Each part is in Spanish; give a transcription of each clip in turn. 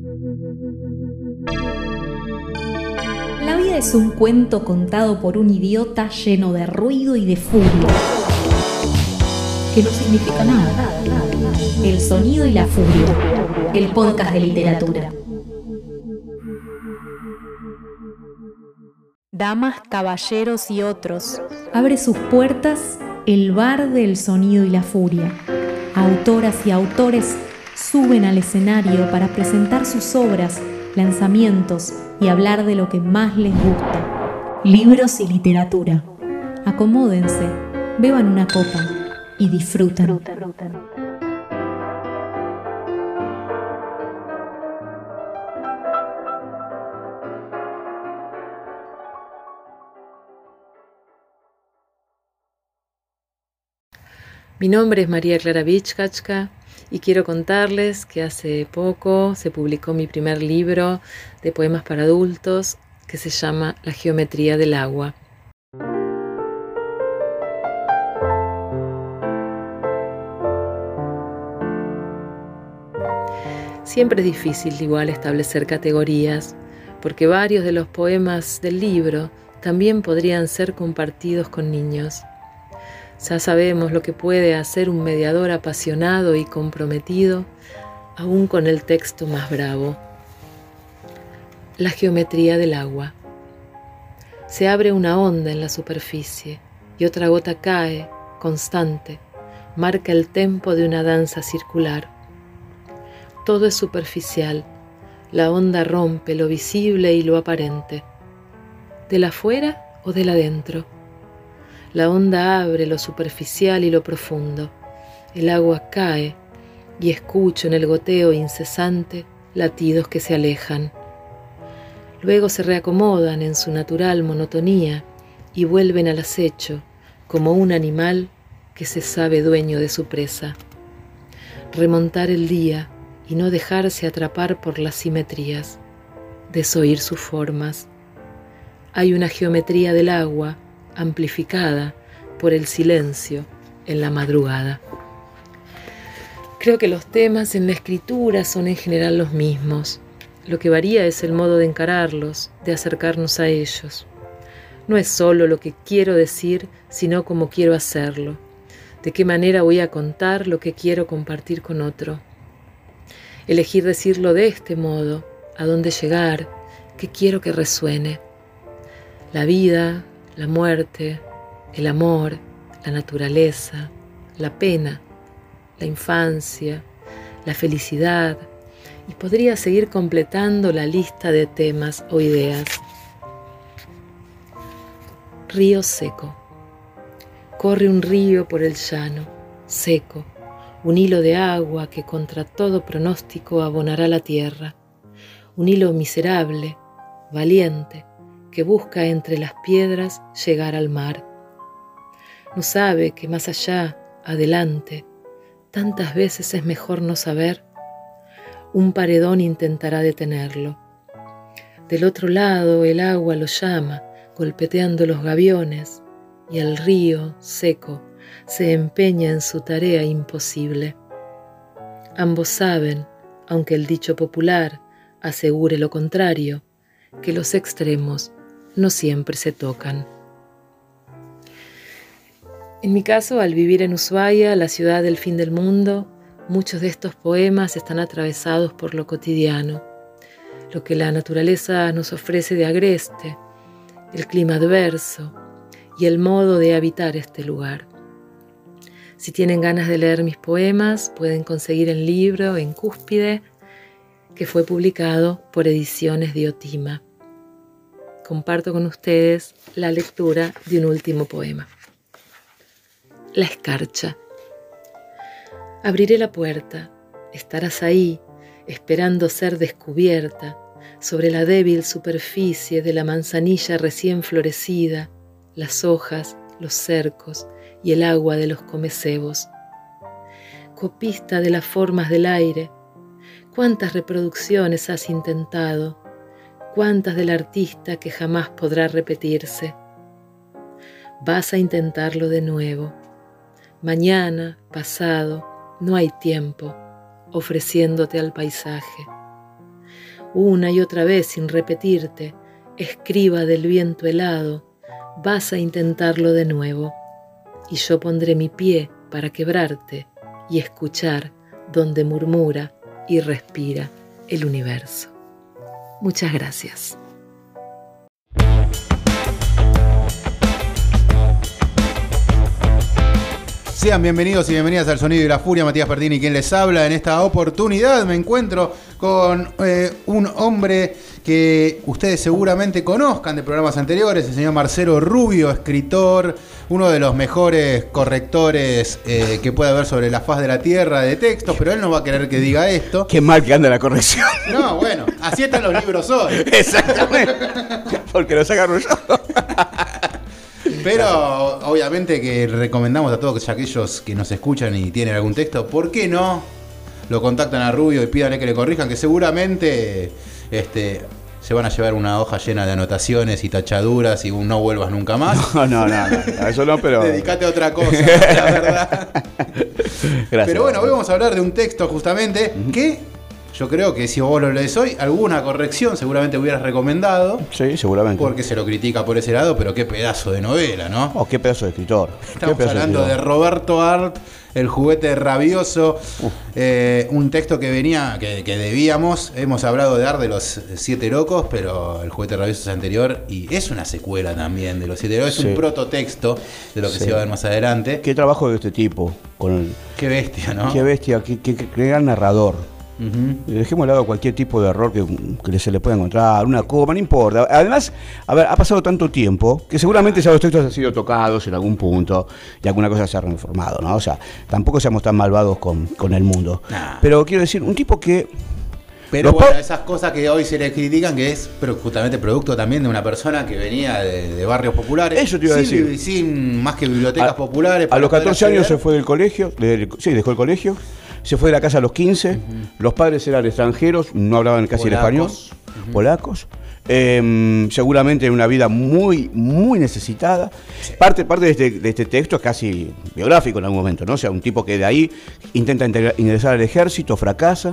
La vida es un cuento contado por un idiota lleno de ruido y de furia, que no significa nada. El sonido y la furia, el podcast de literatura. Damas, caballeros y otros, abre sus puertas el bar del sonido y la furia. Autoras y autores suben al escenario para presentar sus obras, lanzamientos y hablar de lo que más les gusta. Libros y literatura. Acomódense, beban una copa y disfruten. Mi nombre es María Clara Vichkachka y quiero contarles que hace poco se publicó mi primer libro de poemas para adultos que se llama La geometría del agua. Siempre es difícil igual establecer categorías, porque varios de los poemas del libro también podrían ser compartidos con niños. Ya sabemos lo que puede hacer un mediador apasionado y comprometido, aún con el texto más bravo. La geometría del agua. Se abre una onda en la superficie y otra gota cae, constante, marca el tempo de una danza circular. Todo es superficial, la onda rompe lo visible y lo aparente, del afuera o del adentro. La onda abre lo superficial y lo profundo. El agua cae y escucho en el goteo incesante latidos que se alejan. Luego se reacomodan en su natural monotonía y vuelven al acecho como un animal que se sabe dueño de su presa. Remontar el día y no dejarse atrapar por las simetrías, desoír sus formas. Hay una geometría del agua amplificada por el silencio en la madrugada. Creo que los temas en la escritura son en general los mismos. Lo que varía es el modo de encararlos, de acercarnos a ellos. No es solo lo que quiero decir, sino cómo quiero hacerlo. De qué manera voy a contar lo que quiero compartir con otro. Elegir decirlo de este modo, a dónde llegar, qué quiero que resuene. La vida, la muerte, el amor, la naturaleza, la pena, la infancia, la felicidad, y podría seguir completando la lista de temas o ideas. Río seco. Corre un río por el llano, seco, un hilo de agua que contra todo pronóstico abonará la tierra, un hilo miserable, valiente, que busca entre las piedras llegar al mar. No sabe que más allá, adelante, tantas veces es mejor no saber. Un paredón intentará detenerlo. Del otro lado el agua lo llama, golpeteando los gaviones, y el río, seco, se empeña en su tarea imposible. Ambos saben, aunque el dicho popular asegure lo contrario, que los extremos no siempre se tocan. En mi caso, al vivir en Ushuaia, la ciudad del fin del mundo, muchos de estos poemas están atravesados por lo cotidiano, lo que la naturaleza nos ofrece de agreste, el clima adverso y el modo de habitar este lugar. Si tienen ganas de leer mis poemas, pueden conseguir el libro en Cúspide, que fue publicado por Ediciones Diotima. Comparto con ustedes la lectura de un último poema. La escarcha. Abriré la puerta, estarás ahí, esperando ser descubierta, sobre la débil superficie de la manzanilla recién florecida, las hojas, los cercos y el agua de los comecebos. Copista de las formas del aire, ¿cuántas reproducciones has intentado? ¿Cuántas del artista que jamás podrá repetirse? Vas a intentarlo de nuevo. Mañana, pasado, no hay tiempo, ofreciéndote al paisaje. una y otra vez sin repetirte, escriba del viento helado, vas a intentarlo de nuevo, y yo pondré mi pie para quebrarte y escuchar donde murmura y respira el universo. Muchas gracias. Sean bienvenidos y bienvenidas al Sonido y la Furia. Matías Pertini, quien les habla. En esta oportunidad me encuentro con un hombre que ustedes seguramente conozcan de programas anteriores, el señor Marcelo Rubio, escritor, uno de los mejores correctores que puede haber sobre la faz de la tierra de textos, pero él no va a querer que diga esto. Qué mal que anda la corrección. No, bueno, así están los libros hoy. Exactamente. Porque lo sacaron yo. Pero obviamente que recomendamos a todos aquellos que nos escuchan y tienen algún texto, ¿por qué no lo contactan a Rubio y pídanle que le corrijan? Que seguramente se van a llevar una hoja llena de anotaciones y tachaduras y un no vuelvas nunca más. No, eso no, pero... Dedicate a otra cosa, la verdad. Gracias. Pero bueno, hoy vamos a hablar de un texto justamente que... Yo creo que si vos lo lees hoy, alguna corrección seguramente hubieras recomendado. Sí, seguramente. Porque se lo critica por ese lado, pero qué pedazo de novela, ¿no? Oh, qué pedazo de escritor. Estamos hablando de Roberto Arlt, El juguete rabioso. Un texto que venía, que debíamos. Hemos hablado de Arlt de los 7 locos, pero El juguete rabioso es anterior y es una secuela también de los 7 locos. Es un prototexto de lo que se va a ver más adelante. Qué trabajo de este tipo. Qué bestia, ¿no? Qué bestia, qué gran narrador. Dejemos de lado cualquier tipo de error que se le pueda encontrar, una coma, no importa. Además, a ver, ha pasado tanto tiempo que seguramente ya los textos han sido tocados en algún punto y alguna cosa se ha reformado, ¿no? O sea, tampoco seamos tan malvados con el mundo. Pero quiero decir, un tipo que... Pero bueno, esas cosas que hoy se le critican, que es justamente producto también de una persona que venía de barrios populares. Eso te iba a decir. Sin más que bibliotecas populares. A los 14 años se fue del colegio, dejó el colegio. Se fue de la casa a los 15, los padres eran extranjeros, no hablaban casi el español, polacos. Seguramente en una vida muy, muy necesitada. Sí. Parte de este texto es casi biográfico en algún momento, ¿no? O sea, un tipo que de ahí intenta ingresar al ejército, fracasa.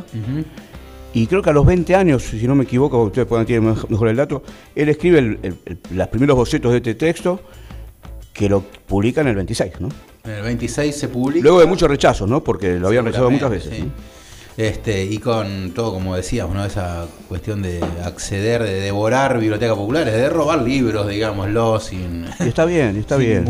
Y creo que a los 20 años, si no me equivoco, ustedes pueden tener mejor el dato, él escribe los primeros bocetos de este texto que lo publica en el 26, ¿no? En el 26 se publica. Luego de muchos rechazos, ¿no? Porque lo habían rechazado muchas veces. Sí. ¿No? Y con todo, como decíamos, ¿no? Esa cuestión de acceder, de devorar bibliotecas populares, de robar libros, digámoslo, sin... Y está bien.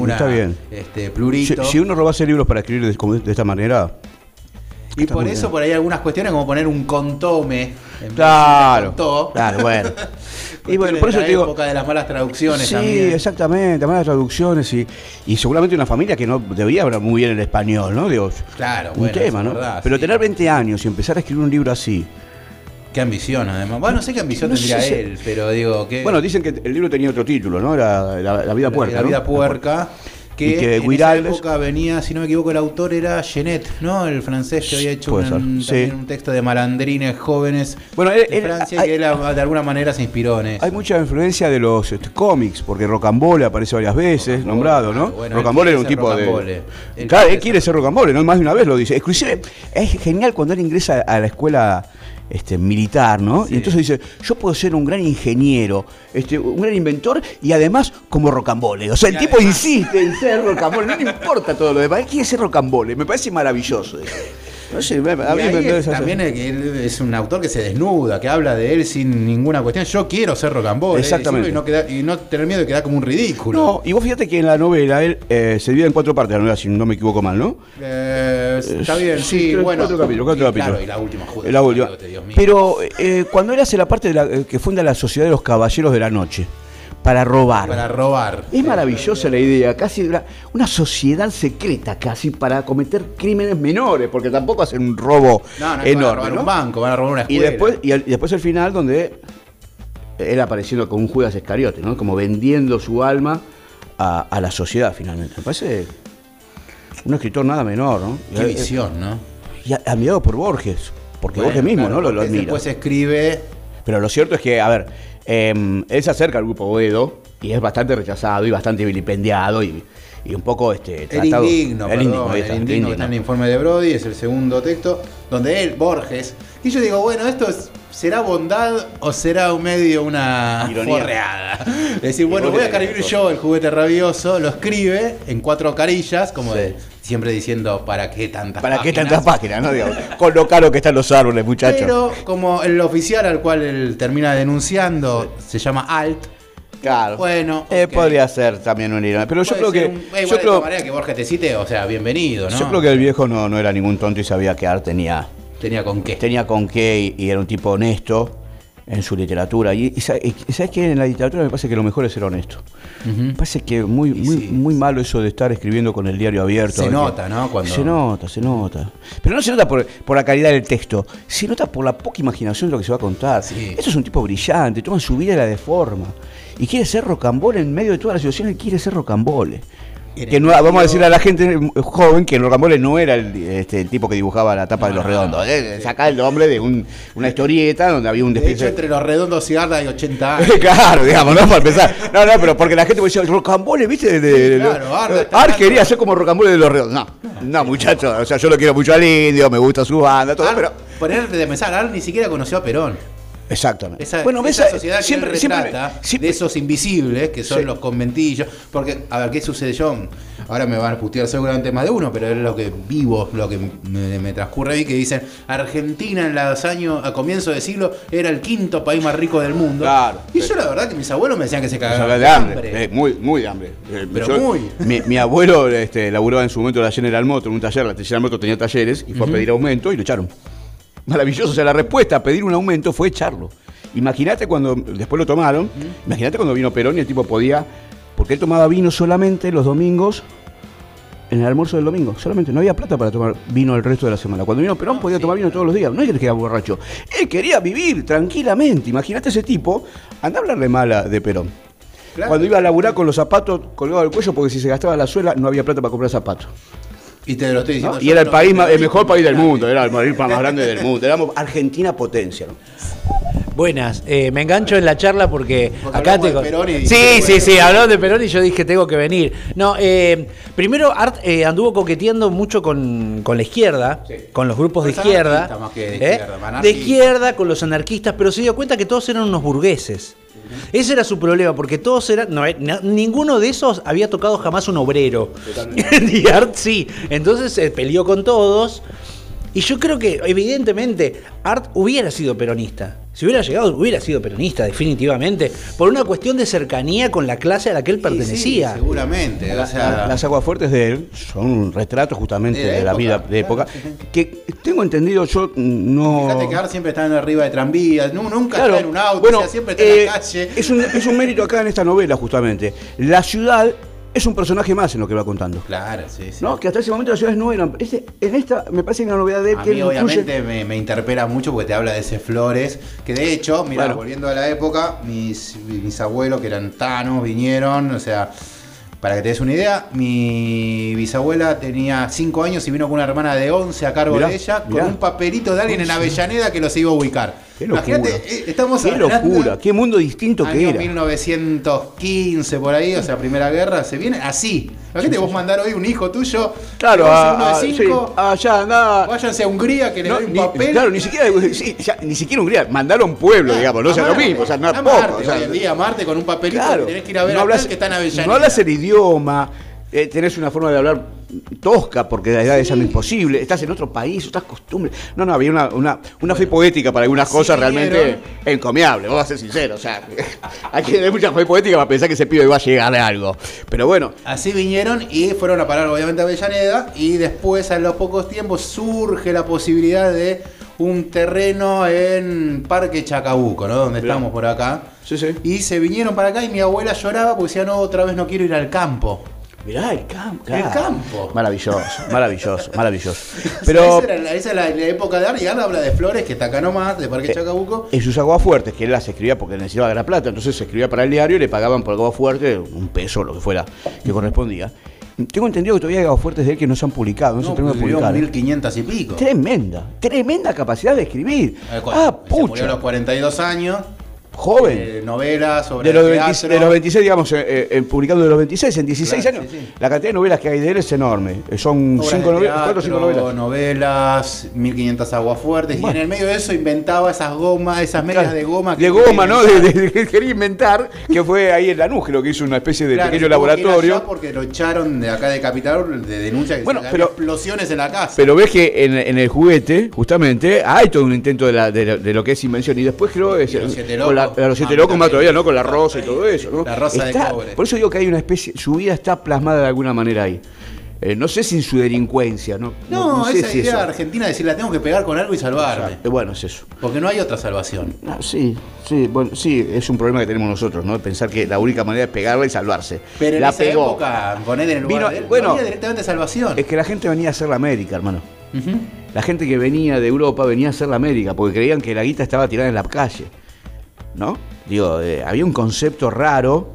Plurito. Si uno robase libros para escribir de esta manera... Y por eso por ahí algunas cuestiones como poner un contome. Claro, bueno. Y bueno, por eso te digo, época de las malas traducciones también. Sí, exactamente, malas traducciones y seguramente una familia que no debía hablar muy bien el español, ¿no? Digo, claro, un tema, ¿no? Verdad, pero sí. Tener 20 años y empezar a escribir un libro así. Qué ambición, además. Bueno, no sé qué ambición tendría él, pero digo que... Bueno, dicen que el libro tenía otro título, ¿no? Era La vida puerca. La vida puerca. Que en esa época venía, si no me equivoco, el autor era Genet, ¿no? El francés que había hecho un texto de malandrines jóvenes de Francia, que él de alguna manera se inspiró en eso. Hay mucha influencia de los cómics, porque Rocambole aparece varias veces, nombrado, ¿no? Bueno, Rocambole era un tipo de... Claro, él quiere ser Rocambole, ¿no? Más de una vez lo dice. Inclusive, es genial cuando él ingresa a la escuela... militar, ¿no? Sí. Y entonces dice, yo puedo ser un gran ingeniero, un gran inventor y además como Rocambole. O sea, el tipo insiste en ser Rocambole, no le importa todo lo demás, él quiere ser Rocambole, me parece maravilloso eso. No sé, a mí también es un autor que se desnuda, que habla de él sin ninguna cuestión. Yo quiero ser Rocambole. Exactamente. Y no tener miedo de quedar como un ridículo. No, y vos fíjate que en la novela él se divide en 4 partes, la novela, si no me equivoco mal, ¿no? Está bien, sí, bueno. 4 capítulos. Claro, y la última, joder. Dios mío. Pero cuando él hace la parte que funda la Sociedad de los Caballeros de la Noche, para robar. Es maravillosa la idea, casi una sociedad secreta casi para cometer crímenes menores, porque tampoco hacen un robo enorme. Van a robar un banco, van a robar una escuela. Y después el final donde él apareciendo con un Judas Iscariote, ¿no? Como vendiendo su alma a la sociedad finalmente. Me parece un escritor nada menor, ¿no? Qué visión, ¿no? Y admirado por Borges, porque Borges mismo, claro, ¿no? Lo admira. Después escribe... Pero lo cierto es que, a ver... Él se acerca al grupo Boedo y es bastante rechazado y bastante vilipendiado y un poco tratado. El indigno, que está en el informe de Brody, es el segundo texto, donde él, Borges, y yo digo, bueno, ¿será bondad o será una ironía forreada? Es decir, bueno, voy a escribir yo el juguete rabioso, lo escribe en 4 carillas, como siempre diciendo, ¿para qué tantas páginas? ¿Para qué tantas páginas? ¿No? Digamos, con lo caro que están los árboles, muchachos. Pero como el oficial al cual él termina denunciando se llama Alt. Claro. Bueno, podría ser también un ironía. Pero yo creo que. Igual de manera que Borges te cite, o sea, bienvenido, ¿no? Yo creo que el viejo no era ningún tonto y sabía que Art tenía con qué. Tenía con qué y era un tipo honesto en su literatura. Y ¿sabes qué? En la literatura me parece que lo mejor es ser honesto. Me parece que muy malo eso de estar escribiendo con el diario abierto. Se nota, ¿no? Se nota. Pero no se nota por la calidad del texto, se nota por la poca imaginación de lo que se va a contar. Sí. Esto es un tipo brillante, toma su vida y la deforma. Y quiere ser rocambole en medio de toda la situación, él quiere ser rocambole. Que no, vamos a decirle a la gente joven que el Rocambole no era el tipo que dibujaba la tapa de Los Redondos. Sacaba el nombre de una historieta donde había un De hecho, entre Los Redondos y Arda hay 80 años. Claro, digamos, ¿no? Para empezar. No, pero porque la gente me decía, Rocambole, ¿viste? Claro, Arda quería ser como Rocambole de Los Redondos. No, muchachos, o sea, yo lo quiero mucho al indio, me gusta su banda, todo, pero... Ponerte de pensar, Arda ni siquiera conoció a Perón. Exactamente. Esa sociedad que él retrata de esos invisibles que son los conventillos. Porque, a ver, ¿qué sucede, John? Ahora me van a putear seguramente más de uno, pero es lo que vivo, lo que me transcurre ahí, que dicen Argentina en los años, a comienzo de siglo, era el 5º país más rico del mundo. Claro. Y yo la verdad que mis abuelos me decían que se cagaban de hambre. Muy de hambre. Mi abuelo laburaba en su momento en la General Motors, en un taller, la General Motors tenía talleres, y fue a pedir aumento y lo echaron. Maravilloso, o sea, la respuesta a pedir un aumento fue echarlo. Imagínate cuando, después lo tomaron, imagínate cuando vino Perón y el tipo podía, porque él tomaba vino solamente los domingos, en el almuerzo del domingo, solamente, no había plata para tomar vino el resto de la semana. Cuando vino Perón podía tomar vino todos los días, no es que le quedaba borracho, él quería vivir tranquilamente, imagínate ese tipo, anda a hablarle mala de Perón. Claro. Cuando iba a laburar con los zapatos colgados del cuello, porque si se gastaba la suela no había plata para comprar zapatos. Y te lo estoy diciendo. ¿No? Y era el mejor país del mundo, era el país más grande del mundo. Éramos Argentina potencia, ¿no? Buenas, me engancho en la charla porque acá te... Sí, hablamos de Perón y yo dije tengo que venir. No, primero Art anduvo coqueteando mucho con la izquierda, con los grupos de izquierda. Más que de izquierda, con los anarquistas, pero se dio cuenta que todos eran unos burgueses. Ese era su problema, porque todos eran. Ninguno de esos había tocado jamás un obrero. Y Art sí. Entonces se peleó con todos. Y yo creo que, evidentemente, Art hubiera sido peronista. Si hubiera llegado, hubiera sido peronista, definitivamente. Por una cuestión de cercanía con la clase a la que él pertenecía. Sí, seguramente. Las aguafuertes de él son un retrato justamente de la vida de época. Que tengo entendido, yo no. Fíjate que Art siempre está arriba de tranvías, nunca está en un auto, bueno, siempre está en la calle. Es un mérito acá en esta novela, justamente. La ciudad es un personaje más en lo que va contando. Claro, sí. ¿No? Que hasta ese momento las ciudades no eran. En esta me parece una novedad de él. A mí obviamente me interpela mucho porque te habla de ese Flores, que de hecho, mira, bueno, volviendo a la época, mis abuelos que eran tanos vinieron, o sea, para que te des una idea, mi bisabuela tenía 5 años y vino con una hermana de 11 a cargo de ella, con un papelito de alguien en Avellaneda que los iba a ubicar. Qué locura. Imagínate, estamos qué locura, qué mundo distinto que era. 1915 por ahí, o sea, Primera Guerra, se viene así. Imagínate vos mandar hoy un hijo tuyo, claro, uno de 5, allá andaba. Váyanse a Hungría que le doy un papel. Claro, ni siquiera Hungría, mandaron pueblo, digamos, no sea lo mismo, o sea, no es poco. Hoy en día, Marte con un papelito, claro, tenés que ir a ver a que está en Avellaneda. No hablas el idioma, tenés una forma de hablar tosca, porque la edad es algo imposible, estás en otro país, otras costumbres. No, había una fe poética para algunas cosas realmente encomiable, vos vas a ser sincero, o sea, hay que tener mucha fe poética para pensar que ese pibe va a llegar a algo. Pero bueno. Así vinieron y fueron a parar obviamente a Avellaneda, y después a los pocos tiempos surge la posibilidad de un terreno en Parque Chacabuco, ¿no? Donde estamos por acá. Sí. Y se vinieron para acá y mi abuela lloraba porque decía, no, otra vez no quiero ir al campo. Mirá, el campo. Claro. El campo. Maravilloso. Pero esa es la época de Art, y Art habla de Flores, que está acá nomás, de Parque Chacabuco. En sus aguafuertes, que él las escribía porque necesitaba la plata, entonces se escribía para el diario y le pagaban por aguafuerte un peso, lo que fuera, que correspondía. Tengo entendido que todavía hay aguafuertes de él que no se han publicado, no se terminan de publicar. 1500 y pico. Tremenda capacidad de escribir. Se murió a los 42 años. joven. Novelas sobre de los, teatro. de los 26, digamos, publicando de los 26, en 16 Claro, años. sí. La cantidad de novelas que hay de él es enorme. Son Obras 5 de novelas, 4 o 5 teatro, novelas. novelas, 1500 aguafuertes. Bueno. Y en el medio de eso inventaba esas gomas, esas medias Claro, de goma. de goma, ¿no? Quería inventar, que fue ahí en Lanús, creo que hizo una especie de Claro, pequeño se tuvo que ir laboratorio. allá porque lo echaron de acá de Capital de denuncia que Bueno, había pero- explosiones en la casa. Pero ves que en el juguete, justamente, hay todo un intento de lo que es invención. Y después creo es Y los Siete con Locos. los Siete Ah, Locos más todavía, ¿no? Con la Está rosa y ahí. todo eso, ¿no? La rosa de cobre. Por eso digo que hay una especie, su vida está plasmada de alguna manera ahí. No sé si en su delincuencia, ¿no? No, sé esa si idea eso. argentina de decir la tengo que pegar con algo y salvarme. Bueno, es eso. Porque no hay otra salvación. Ah, sí, bueno, sí, es un problema que tenemos nosotros, ¿no? Pensar que la única manera es pegarla y salvarse. Pero en la esa pegó. época, poner en el lugar Vino- de él, bueno, no había directamente salvación. Es que la gente venía a hacer la América, hermano. Ujú. La gente que venía de Europa venía a hacer la América porque creían que la guita estaba tirada en la calle, ¿no? Digo, había un concepto raro.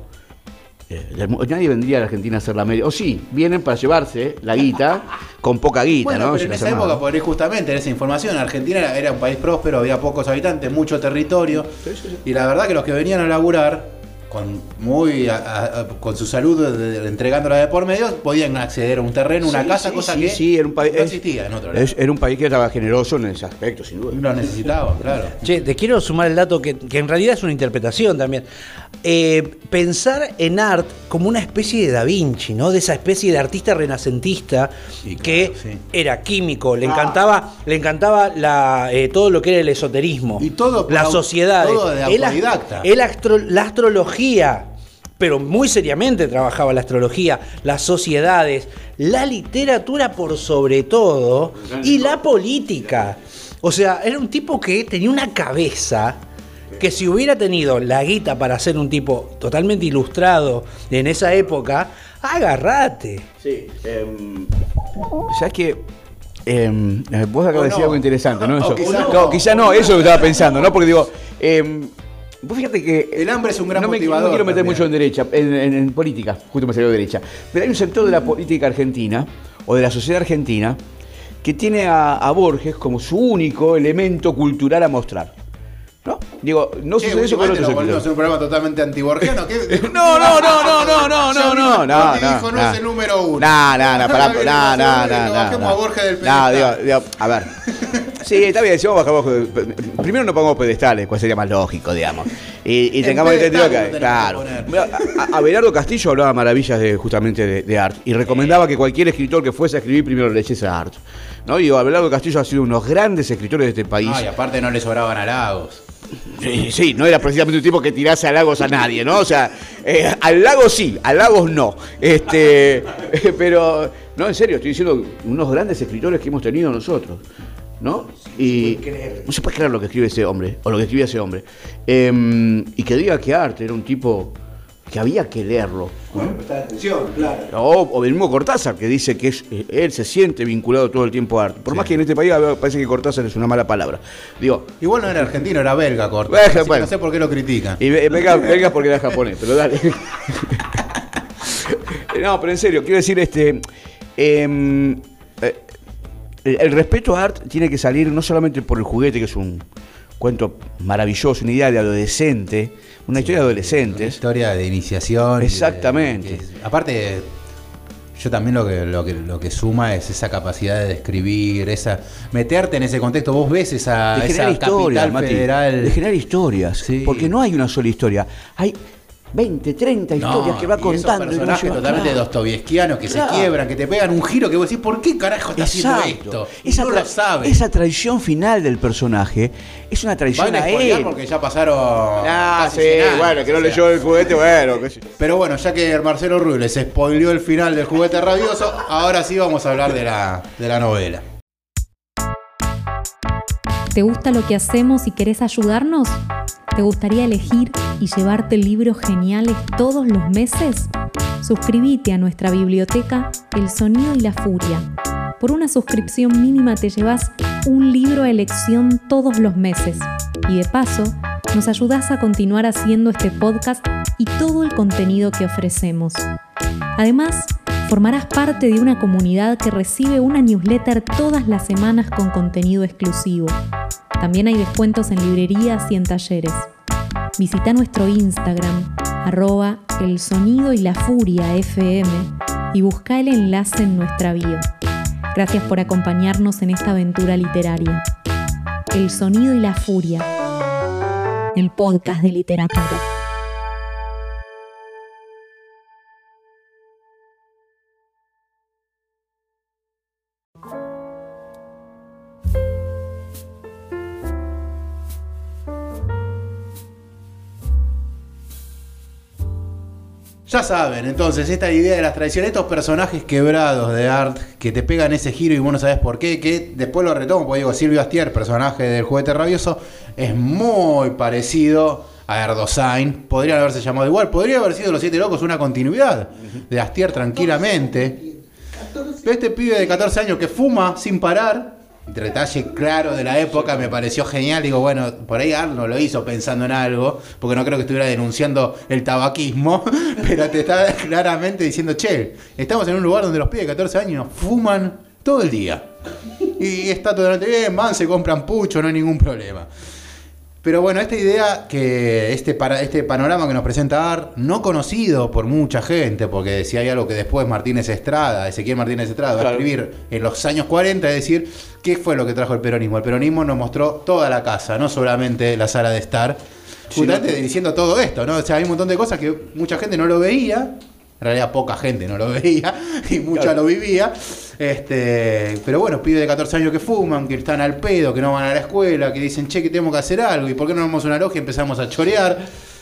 Nadie vendría a la Argentina a hacer la América. O sí, vienen para llevarse la guita con poca guita, Bueno, ¿no? pero Sin en esa hacer época, nada. por ahí justamente en esa información, Argentina era un país próspero, había pocos habitantes, mucho territorio. Y la verdad que los que venían a laburar, con su salud entregándola de por medio, podían acceder a un terreno, una Sí, casa, sí, cosa sí, que sí, era un país, no existía en otro lado. Era un país que estaba generoso en ese aspecto, sin duda. Lo necesitaban, claro. Che, te quiero sumar el dato que en realidad es una interpretación también. Pensar en Art como una especie de Da Vinci, ¿no? De esa especie de artista renacentista Sí, claro, que sí. era químico, le encantaba todo lo que era el esoterismo, Y todo las sociedades, todo de autodidacta. la astrología, pero muy seriamente trabajaba la astrología, las sociedades, la literatura por sobre todo y la política. O sea, era un tipo que tenía una cabeza que si hubiera tenido la guita para ser un tipo totalmente ilustrado en esa época, agárrate. Sí. ¿Sabes qué? Vos acabas de decir no. algo interesante, ¿no? O Eso. quizá No, no. quizá no, eso que estaba pensando, ¿no? Porque digo, vos fíjate que El hambre es un gran no motivador no quiero meter también. mucho en derecha, en política, justo me salió de derecha. Pero hay un sector de la política argentina, o de la sociedad argentina, que tiene a Borges como su único elemento cultural a mostrar. ¿No? Digo, no Che, sucede eso con últimamente otros nos volvemos sectores. un programa totalmente antiborgiano. No, Borges dijo, no es el número uno. Bajemos a Borges del pedestal. Digo, a ver. Sí, está bien, si vamos a bajar Borges. Primero no pongamos pedestales, cuál sería más lógico, digamos. Y En tengamos entendido pedestal que. lo tenemos Claro. que poner. Abelardo Castillo hablaba maravillas justamente de Art. Y recomendaba que cualquier escritor que fuese a escribir primero le leyese a Art. ¿No? Digo, Abelardo Castillo ha sido uno de los grandes escritores de este país. No, y aparte no le sobraban halagos. Sí, no era precisamente un tipo que tirase halagos a nadie, ¿no? O sea, al lago sí, halagos no. Pero, no, en serio, estoy diciendo unos grandes escritores que hemos tenido nosotros, ¿no? Y no se puede creer lo que escribe ese hombre, o lo que escribía ese hombre. Y que diga que Arte era un tipo que había que leerlo. Bueno, prestar atención, claro. O el mismo Cortázar, que dice que él se siente vinculado todo el tiempo a Arte. Por más que en este país parece que Cortázar es una mala palabra. Digo, Igual no era argentino, era belga, corto. Belga, Así que bueno. no sé por qué lo critican. y venga porque era japonés, pero dale. No, pero en serio, quiero decir, el respeto a Art tiene que salir no solamente por el juguete, que es un cuento maravilloso, una idea de adolescente, una historia de Una adolescentes. historia de iniciación. y de- Exactamente. Aparte, yo también lo que suma es esa capacidad de describir, meterte en ese contexto. Vos ves esa De generar capital historias, Mati, federal. de generar historias, Sí. porque no hay una sola historia, hay 20, 30 historias que va y esos contando. personajes totalmente claro. dostoyevskianos que Claro. se quiebran, que te pegan un giro que vos decís, ¿por qué carajo está haciendo Exacto. esto? Y no lo sabes. Esa traición final del personaje es una traición Van a a spoilear él. porque ya pasaron. Ah, casi sí, 100 años, bueno, que no o sea. leyó el juguete, bueno, qué sé yo. Pero bueno, ya que Marcelo Ruble se spoileó el final del juguete rabioso, ahora sí vamos a hablar de la novela. ¿Te gusta lo que hacemos y querés ayudarnos? ¿Te gustaría elegir y llevarte libros geniales todos los meses? Suscríbete a nuestra biblioteca El Sonido y la Furia. Por una suscripción mínima te llevas un libro a elección todos los meses. Y de paso, nos ayudás a continuar haciendo este podcast y todo el contenido que ofrecemos. Además, formarás parte de una comunidad que recibe una newsletter todas las semanas con contenido exclusivo. También hay descuentos en librerías y en talleres. Visita nuestro Instagram, @elsonidoylafuria_fm y busca el enlace en nuestra bio. Gracias por acompañarnos en esta aventura literaria. El Sonido y la Furia, el podcast de literatura. Ya saben, entonces, esta idea de las tradiciones, estos personajes quebrados de Art que te pegan ese giro y vos no sabés por qué, que después lo retomo, porque digo, Silvio Astier, personaje del Juguete Rabioso, es muy parecido a Erdosain. Podrían haberse llamado igual, podría haber sido Los Siete Locos una continuidad de Astier tranquilamente. Pero este pibe de 14 años que fuma sin parar, detalle claro de la época, me pareció genial. Digo, bueno, por ahí Arno lo hizo pensando en algo, porque no creo que estuviera denunciando el tabaquismo, pero te está claramente diciendo, che, estamos en un lugar donde los pibes de 14 años fuman todo el día. Y está totalmente bien, van, se compran pucho, no hay ningún problema. Pero bueno, esta idea, que este panorama que nos presenta Art, no conocido por mucha gente, porque si hay algo que después Ezequiel Martínez Estrada, va a escribir en los años 40, es decir, ¿qué fue lo que trajo el peronismo? El peronismo nos mostró toda la casa, no solamente la sala de estar, justamente diciendo todo esto, ¿no? O sea, hay un montón de cosas que mucha gente no lo veía, en realidad poca gente no lo veía, y mucha lo vivía. Pero bueno, pibes de 14 años que fuman, que están al pedo, que no van a la escuela, que dicen, che, que tenemos que hacer algo, y por qué no vamos a una logia y empezamos a chorear.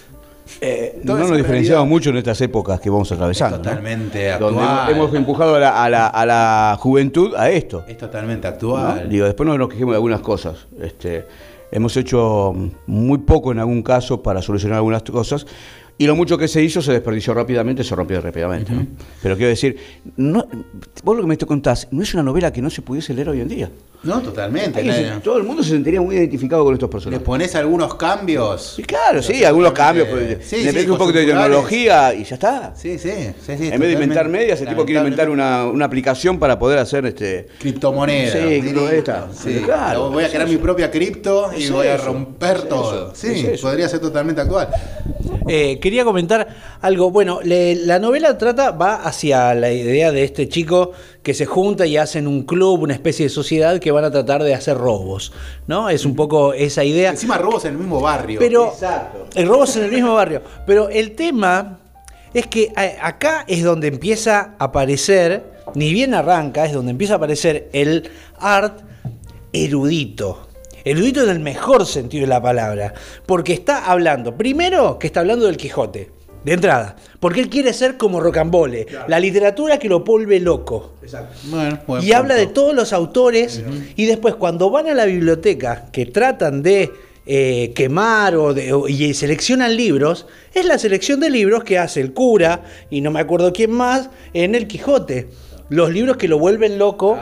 No nos diferenciamos mucho en estas épocas que vamos atravesando. Es totalmente ¿no? actual. Donde hemos empujado a la juventud a esto. Es totalmente actual. ¿No? Digo, después nos quejemos de algunas cosas. Hemos hecho muy poco en algún caso para solucionar algunas cosas. Y lo mucho que se hizo se desperdició rápidamente, se rompió rápidamente. ¿No? Pero quiero decir, vos lo que me contás, no es una novela que no se pudiese leer hoy en día. No, totalmente. Todo el mundo se sentiría muy identificado con estos personajes. ¿Le pones algunos cambios? Sí, claro, sí, algunos cambios. Sí, le metes un poquito de tecnología y ya está. Sí. En vez de inventar medias, el tipo quiere inventar una aplicación para poder hacer criptomonedas. Sí, criptomonedas. Sí, claro. Voy a crear mi propia cripto y voy a romper todo. Sí, podría ser totalmente actual. Quería comentar algo. Bueno, la novela va hacia la idea de este chico que se junta y hacen un club, una especie de sociedad que van a tratar de hacer robos, ¿no? Es un poco esa idea. Encima robos en el mismo barrio. Pero exacto. El robos en el mismo barrio. Pero el tema es que acá es donde empieza a aparecer, ni bien arranca, es donde empieza a aparecer el Art erudito. Erudito en el mejor sentido de la palabra, porque está hablando, primero que está hablando del Quijote, de entrada, porque él quiere ser como Rocambole, claro. La literatura que lo vuelve loco. Exacto. Bueno, y habla de todos los autores, y después cuando van a la biblioteca, que tratan de quemar y seleccionan libros, es la selección de libros que hace el cura, y no me acuerdo quién más, en el Quijote. Los libros que lo vuelven loco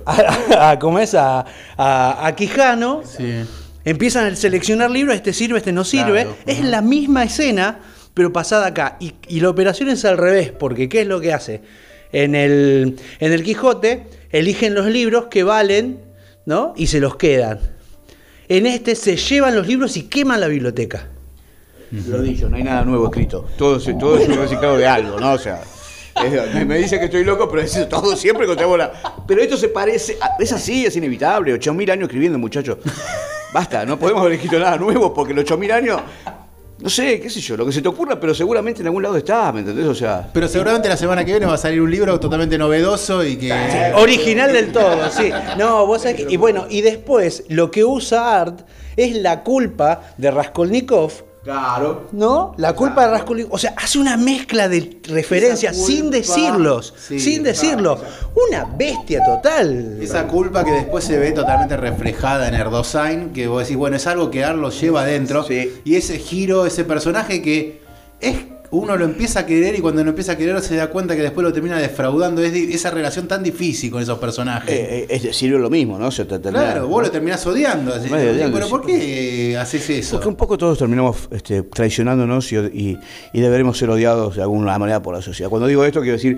a Quijano, sí. Empiezan a seleccionar libros, este sirve, este no sirve, claro. Es la misma escena, pero pasada acá. Y la operación es al revés, porque ¿qué es lo que hace? En el Quijote eligen los libros que valen, ¿no? Y se los quedan. En este se llevan los libros y queman la biblioteca. Lo dicho, no hay nada nuevo escrito. Todo es un reciclado de algo, ¿no? O sea... me dice que estoy loco, pero es todo siempre contamos Pero esto se parece... Es así, es inevitable. 8.000 años escribiendo, muchachos. Basta, no podemos haber escrito nada nuevo porque los 8.000 años... No sé, qué sé yo, lo que se te ocurra, pero seguramente en algún lado está, ¿me entendés? O sea... Pero seguramente la semana que viene va a salir un libro totalmente novedoso y que... Original del todo, sí. No, vos sabés que... Y bueno, y después lo que usa Art es la culpa de Raskolnikov. Claro. ¿No? La culpa de Raskolnikov. O sea, hace una mezcla de referencias sin decirlos. Sí, sin decirlo. Claro. Una bestia total. Esa culpa que después se ve totalmente reflejada en Erdosain, que vos decís, bueno, es algo que Art lo lleva adentro. Sí. Y ese giro, ese personaje que uno lo empieza a querer y cuando lo empieza a querer se da cuenta que después lo termina defraudando. Es esa relación tan difícil con esos personajes. Es decir, lo mismo, ¿no? Claro, vos lo terminás odiando. Pero ¿por qué haces eso? Porque un poco todos terminamos traicionándonos y deberemos ser odiados de alguna manera por la sociedad. Cuando digo esto quiero decir,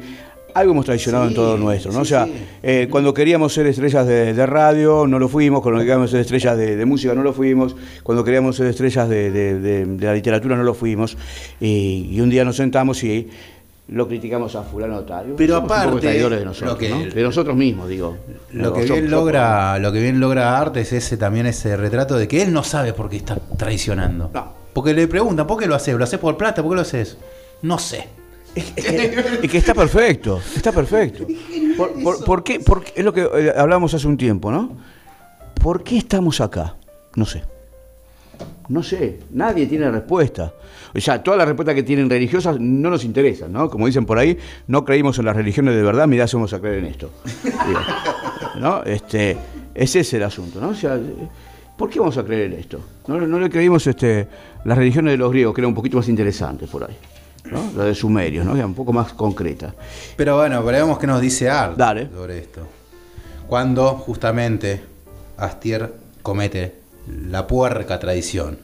algo hemos traicionado en todo nuestro, ¿no? O sea, cuando queríamos ser estrellas de radio, no lo fuimos, cuando queríamos ser estrellas de música, no lo fuimos, cuando queríamos ser estrellas de la literatura, no lo fuimos, y un día nos sentamos y lo criticamos a fulano tal. Pero somos aparte, un poco traidores de nosotros, ¿no? De nosotros mismos, digo. Lo que bien logra Art es también ese retrato de que él no sabe por qué está traicionando. No. Porque le preguntan, ¿por qué lo haces? ¿Lo haces por plata? ¿Por qué lo haces? No sé. Es que está perfecto, está perfecto. ¿Por qué? Porque es lo que hablamos hace un tiempo, ¿no? ¿Por qué estamos acá? No sé. No sé, nadie tiene respuesta. O sea, todas las respuestas que tienen religiosas no nos interesan, ¿no? Como dicen por ahí, no creímos en las religiones de verdad, mirá, vamos a creer en esto. Digo, ¿no? Ese es el asunto, ¿no? O sea, ¿por qué vamos a creer en esto? No le creímos las religiones de los griegos, que eran un poquito más interesantes por ahí, ¿no? La de Sumerios, ¿no? Que era un poco más concreta. Pero bueno, veamos qué nos dice Art sobre esto. Cuando justamente Astier comete la puerca traición.